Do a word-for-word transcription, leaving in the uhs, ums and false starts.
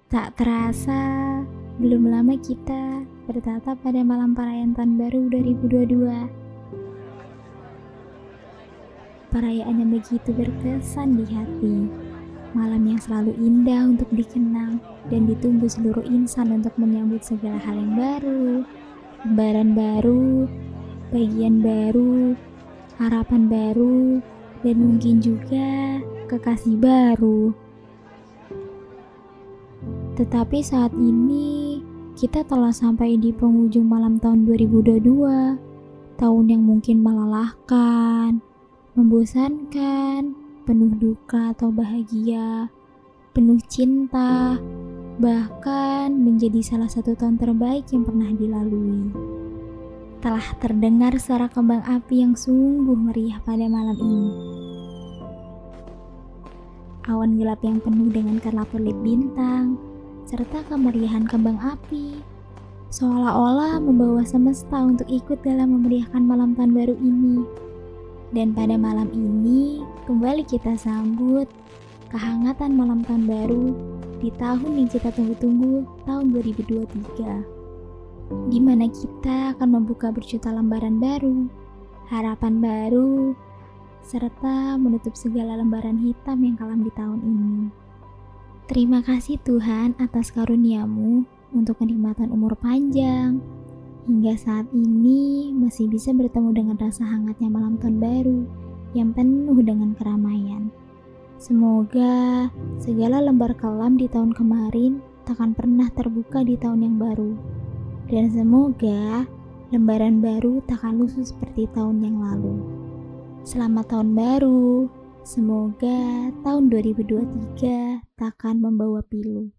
Tak terasa, belum lama kita bertatap pada malam perayaan Tahun Baru dua ribu dua puluh dua. Perayaan yang begitu berkesan di hati, malam yang selalu indah untuk dikenang dan ditunggu seluruh insan untuk menyambut segala hal yang baru, lembaran baru, bagian baru, harapan baru, dan mungkin juga kekasih baru. Tetapi saat ini, kita telah sampai di penghujung malam tahun dua ribu dua puluh dua, tahun yang mungkin melelahkan, membosankan, penuh duka atau bahagia, penuh cinta, bahkan menjadi salah satu tahun terbaik yang pernah dilalui. Telah terdengar suara kembang api yang sungguh meriah pada malam ini. Awan gelap yang penuh dengan kerlap-kerlip bintang, serta kemeriahan kembang api, seolah-olah membawa semesta untuk ikut dalam memeriahkan malam tahun baru ini. Dan pada malam ini, kembali kita sambut kehangatan malam tahun baru di tahun yang kita tunggu-tunggu, tahun dua ribu dua puluh tiga. Di mana kita akan membuka berjuta lembaran baru, harapan baru, serta menutup segala lembaran hitam yang kelam di tahun ini. Terima kasih Tuhan atas karunia-Mu untuk kenikmatan umur panjang, hingga saat ini masih bisa bertemu dengan rasa hangatnya malam tahun baru yang penuh dengan keramaian. Semoga segala lembar kelam di tahun kemarin takkan pernah terbuka di tahun yang baru. Dan semoga lembaran baru takkan lusuh seperti tahun yang lalu. Selamat tahun baru. Semoga tahun dua ribu dua puluh tiga takkan membawa pilu.